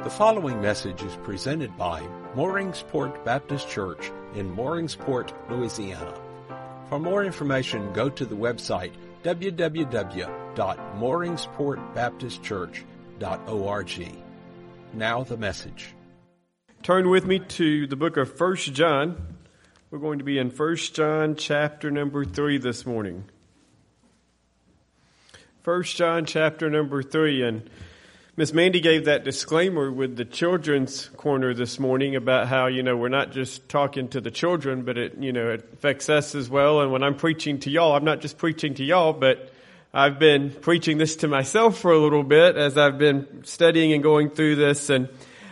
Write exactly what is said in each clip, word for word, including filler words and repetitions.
The following message is presented by Mooringsport Baptist Church in Mooringsport, Louisiana. For more information, go to the website w w w dot mooringsport baptist church dot org. Now the message. Turn with me to the book of First John. We're going to be in First John chapter number three this morning. First John chapter number three, and Miss Mandy gave that disclaimer with the children's corner this morning about how, you know, we're not just talking to the children, but it, you know, it affects us as well. And when I'm preaching to y'all, I'm not just preaching to y'all, but I've been preaching this to myself for a little bit as I've been studying and going through this. And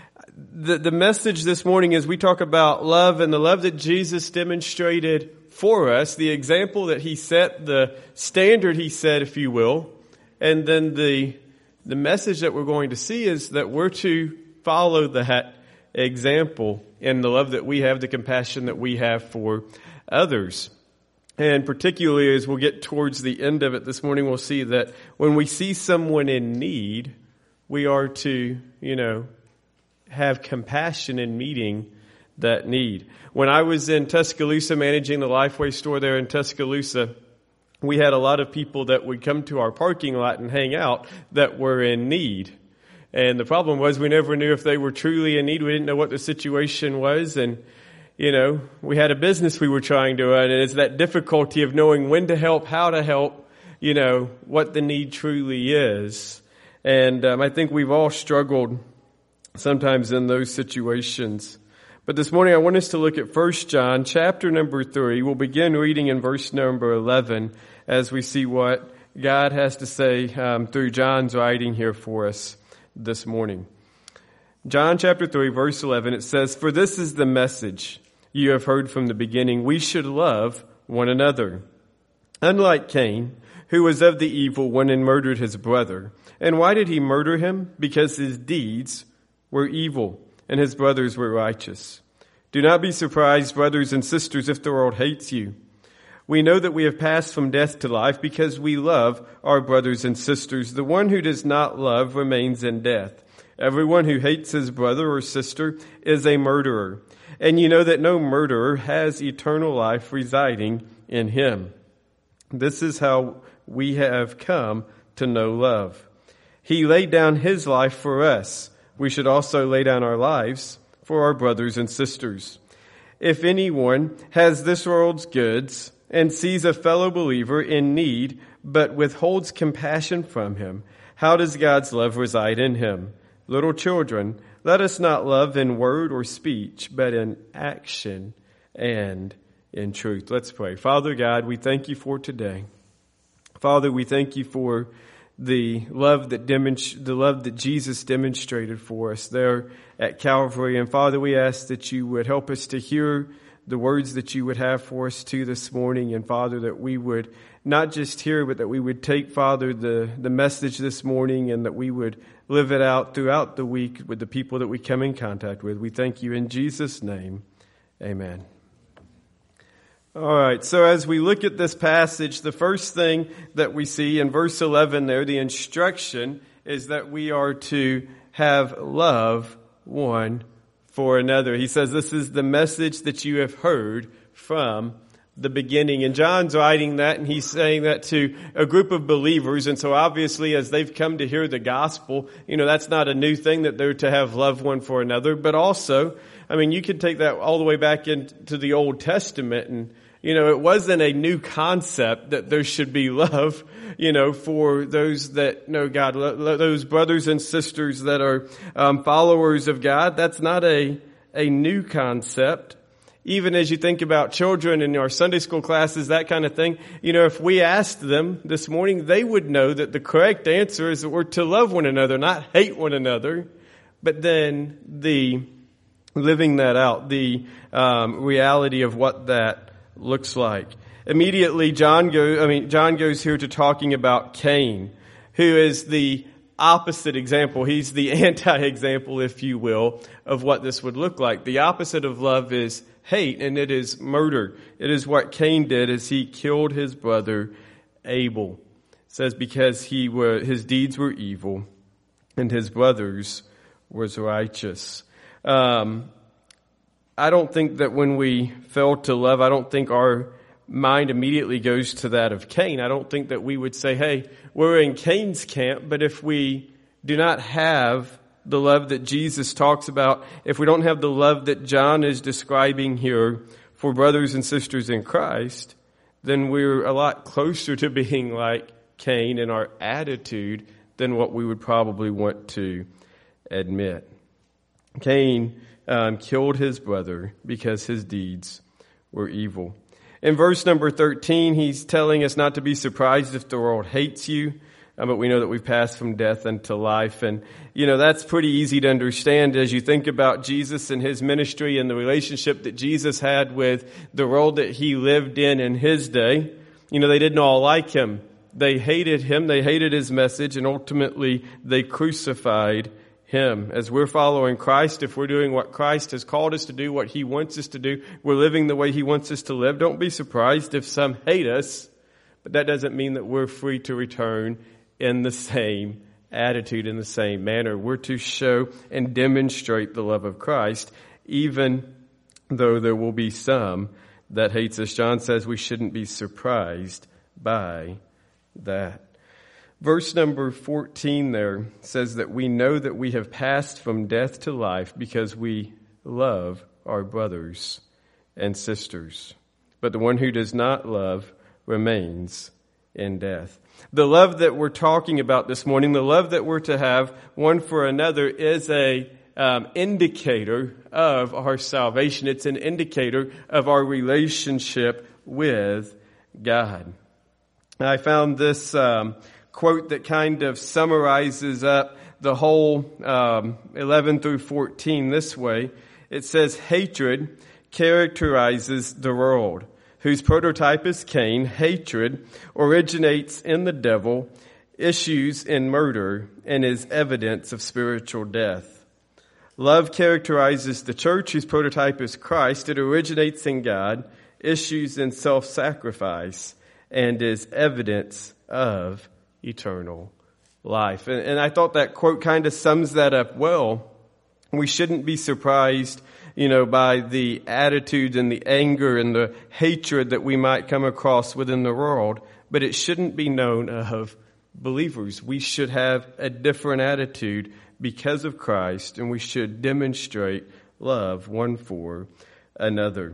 the, the message this morning is we talk about love and the love that Jesus demonstrated for us, the example that he set, the standard he set, if you will. And then the The message that we're going to see is that we're to follow that example in the love that we have, the compassion that we have for others. And particularly as we'll get towards the end of it this morning, we'll see that when we see someone in need, we are to, you know, have compassion in meeting that need. When I was in Tuscaloosa managing the Lifeway store there in Tuscaloosa, we had a lot of people that would come to our parking lot and hang out that were in need. And the problem was we never knew if they were truly in need. We didn't know what the situation was. And, you know, we had a business we were trying to run. And it's that difficulty of knowing when to help, how to help, you know, what the need truly is. And um, I think we've all struggled sometimes in those situations. But this morning I want us to look at First John chapter number three. We'll begin reading in verse number eleven as we see what God has to say um, through John's writing here for us this morning. John chapter three verse eleven, it says, "For this is the message you have heard from the beginning. We should love one another. Unlike Cain, who was of the evil one and murdered his brother. And why did he murder him? Because his deeds were evil and his brothers were righteous. Do not be surprised, brothers and sisters, if the world hates you. We know that we have passed from death to life because we love our brothers and sisters. The one who does not love remains in death. Everyone who hates his brother or sister is a murderer. And you know that no murderer has eternal life residing in him. This is how we have come to know love. He laid down his life for us. We should also lay down our lives for our brothers and sisters. If anyone has this world's goods and sees a fellow believer in need, but withholds compassion from him, how does God's love reside in him? Little children, let us not love in word or speech, but in action and in truth." Let's pray. Father God, we thank you for today. Father, we thank you for the love that demonst- the love that Jesus demonstrated for us there at Calvary. And Father, we ask that you would help us to hear the words that you would have for us too this morning. And Father, that we would not just hear, but that we would take, Father, the, the message this morning and that we would live it out throughout the week with the people that we come in contact with. We thank you in Jesus' name. Amen. All right, so as we look at this passage, the first thing that we see in verse eleven there, the instruction is that we are to have love one for another. He says this is the message that you have heard from the beginning. And John's writing that, and he's saying that to a group of believers. And so obviously as they've come to hear the gospel, you know, that's not a new thing that they're to have love one for another. But also, I mean, you can take that all the way back into the Old Testament, and you know, it wasn't a new concept that there should be love, you know, for those that know God, those brothers and sisters that are um, followers of God. That's not a, a new concept. Even as you think about children in our Sunday school classes, that kind of thing, you know, if we asked them this morning, they would know that the correct answer is that we're to love one another, not hate one another. But then the living that out, the um, reality of what that looks like. Immediately, John goes, I mean, John goes here to talking about Cain, who is the opposite example. He's the anti-example, if you will, of what this would look like. The opposite of love is hate, and it is murder. It is what Cain did as he killed his brother Abel. It says because he were, his deeds were evil and his brothers was righteous. Um, I don't think that when we fail to love, I don't think our mind immediately goes to that of Cain. I don't think that we would say, hey, we're in Cain's camp, but if we do not have the love that Jesus talks about, if we don't have the love that John is describing here for brothers and sisters in Christ, then we're a lot closer to being like Cain in our attitude than what we would probably want to admit. Cain um, killed his brother because his deeds were evil. In verse number thirteen, he's telling us not to be surprised if the world hates you, uh, but we know that we've passed from death unto life. And, you know, that's pretty easy to understand as you think about Jesus and his ministry and the relationship that Jesus had with the world that he lived in in his day. You know, they didn't all like him. They hated him. They hated his message, and ultimately they crucified him. As we're following Christ, if we're doing what Christ has called us to do, what he wants us to do, we're living the way he wants us to live, don't be surprised if some hate us, but that doesn't mean that we're free to return in the same attitude, in the same manner. We're to show and demonstrate the love of Christ, even though there will be some that hates us. John says we shouldn't be surprised by that. Verse number fourteen there says that we know that we have passed from death to life because we love our brothers and sisters. But the one who does not love remains in death. The love that we're talking about this morning, the love that we're to have one for another, is a um, indicator of our salvation. It's an indicator of our relationship with God. I found this um, quote that kind of summarizes up the whole um, eleven through fourteen this way. It says, hatred characterizes the world, whose prototype is Cain. Hatred originates in the devil, issues in murder, and is evidence of spiritual death. Love characterizes the church, whose prototype is Christ. It originates in God, issues in self-sacrifice, and is evidence of eternal life. And, and I thought that quote kind of sums that up well. We shouldn't be surprised, you know, by the attitudes and the anger and the hatred that we might come across within the world, but it shouldn't be known of believers. We should have a different attitude because of Christ, and we should demonstrate love one for another.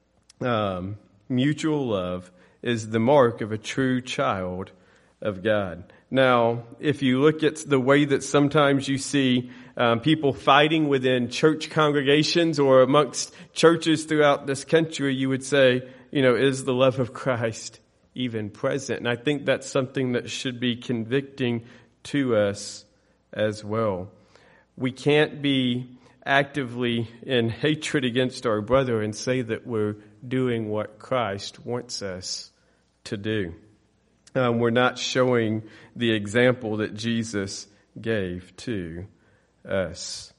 Um, mutual love is the mark of a true child of God. Now, if you look at the way that sometimes you see um, people fighting within church congregations or amongst churches throughout this country, you would say, you know, is the love of Christ even present? And I think that's something that should be convicting to us as well. We can't be actively in hatred against our brother and say that we're doing what Christ wants us to do. Um, we're not showing the example that Jesus gave to us.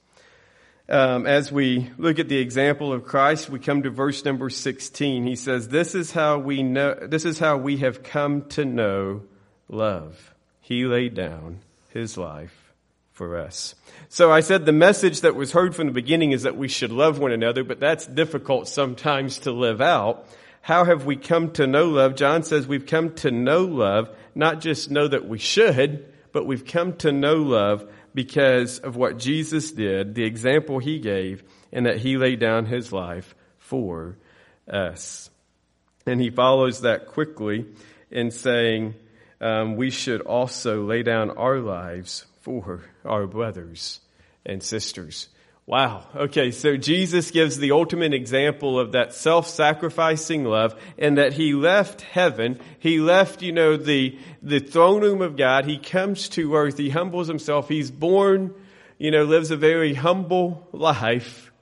Um, as we look at the example of Christ, we come to verse number sixteen. He says, "This is how we know. This is how we have come to know love. He laid down his life for us." So I said the message that was heard from the beginning is that we should love one another, but that's difficult sometimes to live out. How have we come to know love? John says we've come to know love, not just know that we should, but we've come to know love because of what Jesus did, the example he gave, and that he laid down his life for us. And he follows that quickly in saying um, we should also lay down our lives for our brothers and sisters. Wow. Okay, so Jesus gives the ultimate example of that self-sacrificing love, and that he left heaven. He left, you know, the the throne room of God. He comes to earth. He humbles himself. He's born, you know, lives a very humble life.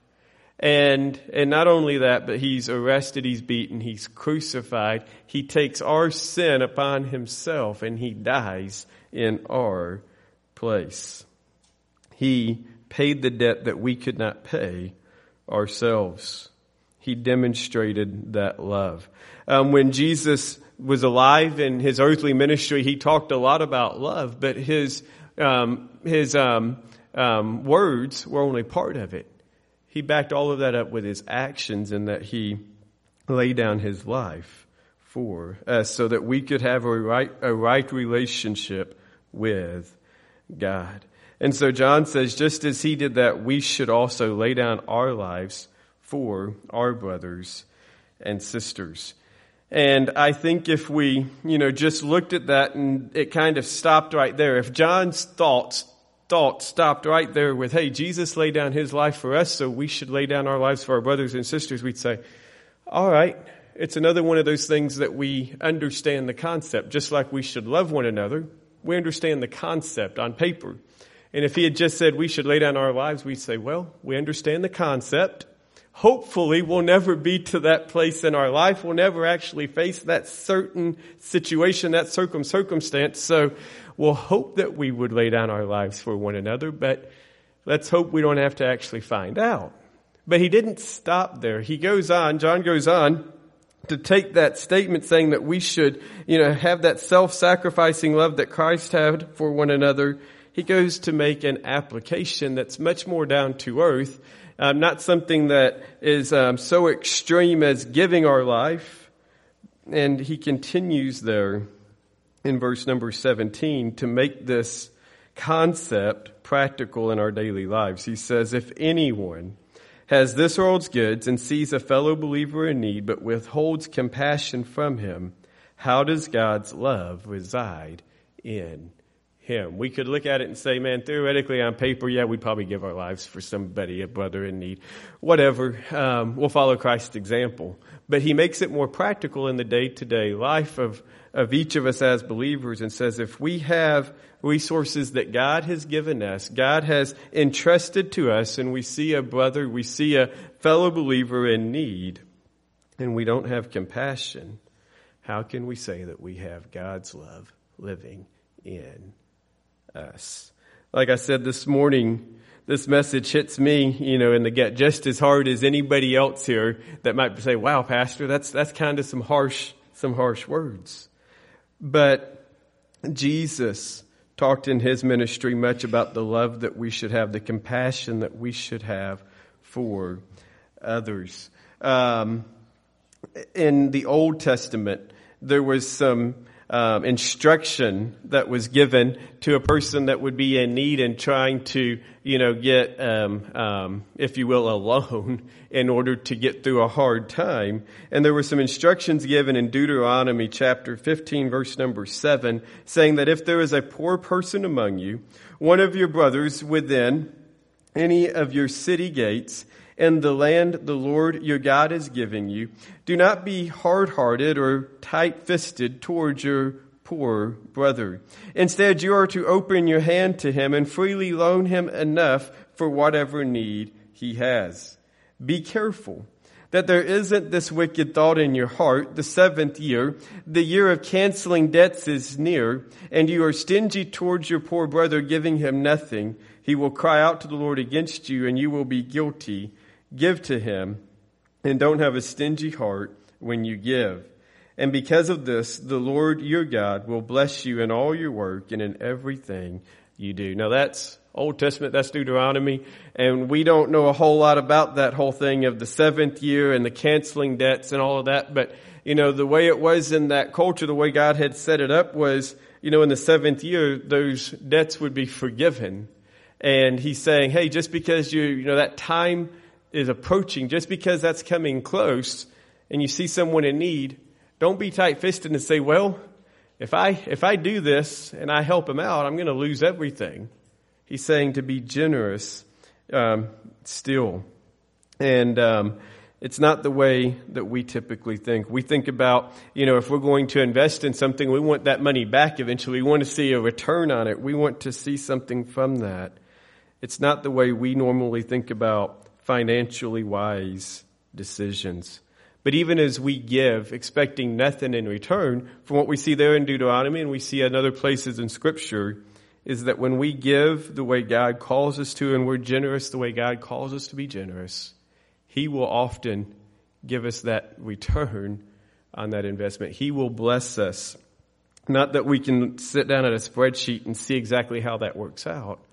And and not only that, but he's arrested, he's beaten, he's crucified. He takes our sin upon himself, and he dies in our place. He paid the debt that we could not pay ourselves. He demonstrated that love. Um, when Jesus was alive in his earthly ministry, he talked a lot about love, but his um, his um, um, words were only part of it. He backed all of that up with his actions, and that he laid down his life for us so that we could have a right, a right relationship with God. And so John says, just as he did that, we should also lay down our lives for our brothers and sisters. And I think if we, you know, just looked at that and it kind of stopped right there, if John's thoughts, thought stopped right there with, hey, Jesus laid down his life for us, so we should lay down our lives for our brothers and sisters, we'd say, all right, it's another one of those things that we understand the concept. Just like we should love one another, we understand the concept on paper. And if he had just said we should lay down our lives, we'd say, well, we understand the concept. Hopefully we'll never be to that place in our life. We'll never actually face that certain situation, that circum circumstance. So we'll hope that we would lay down our lives for one another, but let's hope we don't have to actually find out. But he didn't stop there. He goes on, John goes on to take that statement saying that we should, you know, have that self-sacrificing love that Christ had for one another. He goes to make an application that's much more down to earth. Um, not something that is um, so extreme as giving our life. And he continues there in verse number seventeen to make this concept practical in our daily lives. He says, if anyone has this world's goods and sees a fellow believer in need but withholds compassion from him, how does God's love reside in him? We could look at it and say, man, theoretically on paper, yeah, we'd probably give our lives for somebody, a brother in need. Whatever. Um, we'll follow Christ's example. But he makes it more practical in the day-to-day life of, of each of us as believers and says, if we have resources that God has given us, God has entrusted to us, and we see a brother, we see a fellow believer in need, and we don't have compassion, how can we say that we have God's love living in us? Like I said this morning, this message hits me, you know, in the gut just as hard as anybody else here that might say, wow, Pastor, that's, that's kind of some harsh, some harsh words. But Jesus talked in his ministry much about the love that we should have, the compassion that we should have for others. Um, in the Old Testament, there was some Um, instruction that was given to a person that would be in need and trying to, you know, get, um, um, if you will, a loan in order to get through a hard time. And there were some instructions given in Deuteronomy chapter fifteen, verse number seven, saying that if there is a poor person among you, one of your brothers within any of your city gates, in the land the Lord your God is giving you, do not be hard-hearted or tight-fisted towards your poor brother. Instead, you are to open your hand to him and freely loan him enough for whatever need he has. Be careful that there isn't this wicked thought in your heart. The seventh year, the year of canceling debts, is near, and you are stingy towards your poor brother, giving him nothing. He will cry out to the Lord against you, and you will be guilty. Give to him, and don't have a stingy heart when you give. And because of this, the Lord your God will bless you in all your work and in everything you do. Now that's Old Testament, that's Deuteronomy, and we don't know a whole lot about that whole thing of the seventh year and the canceling debts and all of that. But, you know, the way it was in that culture, the way God had set it up was, you know, in the seventh year, those debts would be forgiven. And he's saying, hey, just because you, you know, that time is approaching, just because that's coming close and you see someone in need, don't be tight-fisted and say, well, if I if I do this and I help him out, I'm going to lose everything. He's saying to be generous um, still. And um, it's not the way that we typically think. We think about, you know, if we're going to invest in something, we want that money back eventually. We want to see a return on it. We want to see something from that. It's not the way we normally think about financially wise decisions. But even as we give, expecting nothing in return, from what we see there in Deuteronomy and we see in other places in Scripture, is that when we give the way God calls us to and we're generous the way God calls us to be generous, He will often give us that return on that investment. He will bless us. Not that we can sit down at a spreadsheet and see exactly how that works out,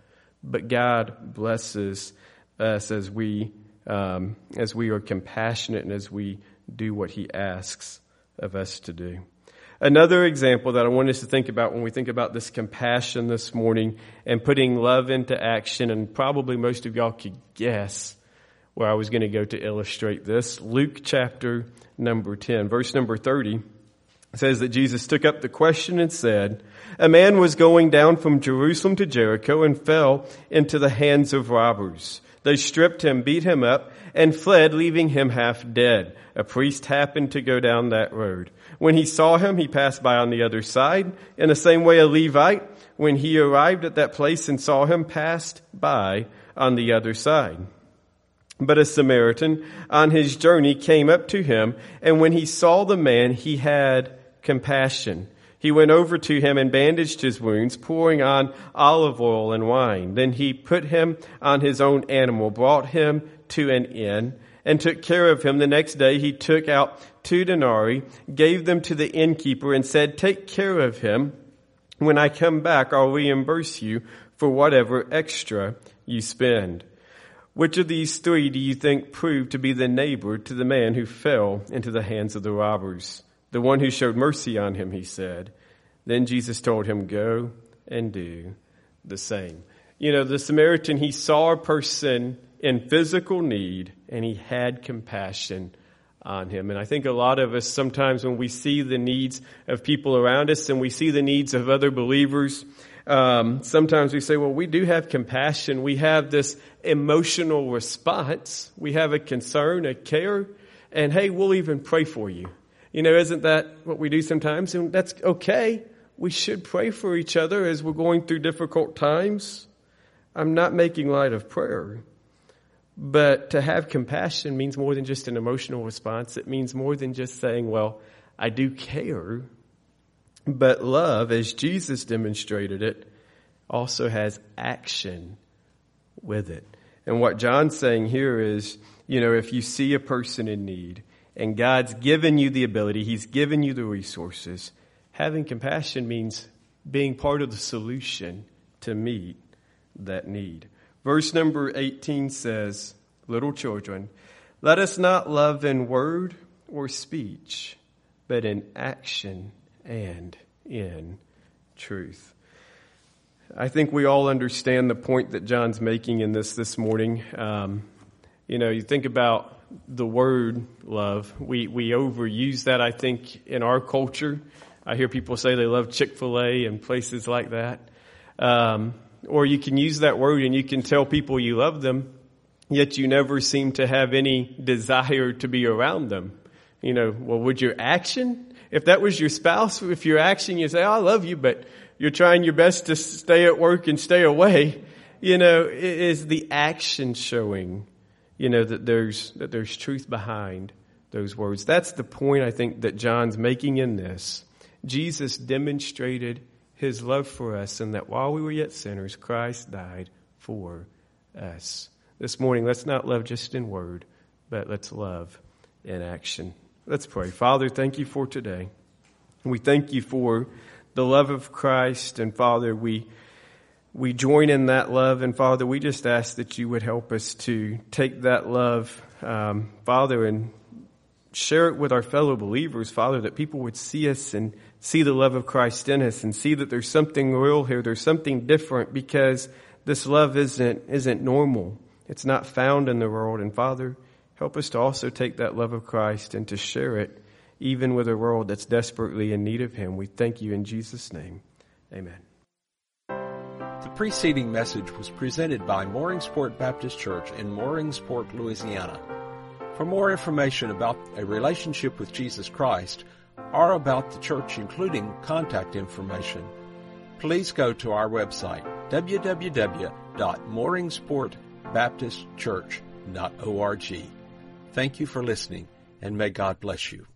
but God blesses us as we um, as we are compassionate and as we do what he asks of us to do. Another example that I want us to think about when we think about this compassion this morning and putting love into action, and probably most of y'all could guess where I was going to go to illustrate this. Luke chapter number ten, verse number thirty says that Jesus took up the question and said, "A man was going down from Jerusalem to Jericho and fell into the hands of robbers. They stripped him, beat him up, and fled, leaving him half dead. A priest happened to go down that road. When he saw him, he passed by on the other side. In the same way, a Levite, when he arrived at that place and saw him, passed by on the other side. But a Samaritan on his journey came up to him, and when he saw the man, he had compassion. He went over to him and bandaged his wounds, pouring on olive oil and wine. Then he put him on his own animal, brought him to an inn, and took care of him. The next day he took out two denarii, gave them to the innkeeper, and said, 'Take care of him. When I come back, I'll reimburse you for whatever extra you spend.' Which of these three do you think proved to be the neighbor to the man who fell into the hands of the robbers?" "The one who showed mercy on him," he said. Then Jesus told him, "Go and do the same." You know, the Samaritan, he saw a person in physical need, and he had compassion on him. And I think a lot of us, sometimes when we see the needs of people around us and we see the needs of other believers, um, sometimes we say, well, we do have compassion. We have this emotional response. We have a concern, a care, and hey, we'll even pray for you. You know, isn't that what we do sometimes? And that's okay. We should pray for each other as we're going through difficult times. I'm not making light of prayer. But to have compassion means more than just an emotional response. It means more than just saying, well, I do care. But love, as Jesus demonstrated it, also has action with it. And what John's saying here is, you know, if you see a person in need and God's given you the ability, he's given you the resources, having compassion means being part of the solution to meet that need. Verse number eighteen says, "Little children, let us not love in word or speech, but in action and in truth." I think we all understand the point that John's making in this this morning. Um, you know, you think about the word love. We we overuse that, I think, in our culture. I hear people say they love Chick-fil-A and places like that. Um, or you can use that word and you can tell people you love them, yet you never seem to have any desire to be around them. You know, well, would your action, if that was your spouse, if your action, you say, oh, I love you, but you're trying your best to stay at work and stay away, you know, is the action showing, you know, that there's, that there's truth behind those words. That's the point I think that John's making in this. Jesus demonstrated his love for us, and that while we were yet sinners, Christ died for us. This morning, let's not love just in word, but let's love in action. Let's pray. Father, thank you for today. We thank you for the love of Christ, and Father, we we join in that love, and Father, we just ask that you would help us to take that love, um, Father, and share it with our fellow believers, Father, that people would see us and see the love of Christ in us and see that there's something real here. There's something different, because this love isn't, isn't normal. It's not found in the world. And Father, help us to also take that love of Christ and to share it even with a world that's desperately in need of him. We thank you in Jesus' name. Amen. The preceding message was presented by Mooringsport Baptist Church in Mooringsport, Louisiana. For more information about a relationship with Jesus Christ or about the church, including contact information, please go to our website, w w w dot mooringsport baptist church dot org. Thank you for listening, and may God bless you.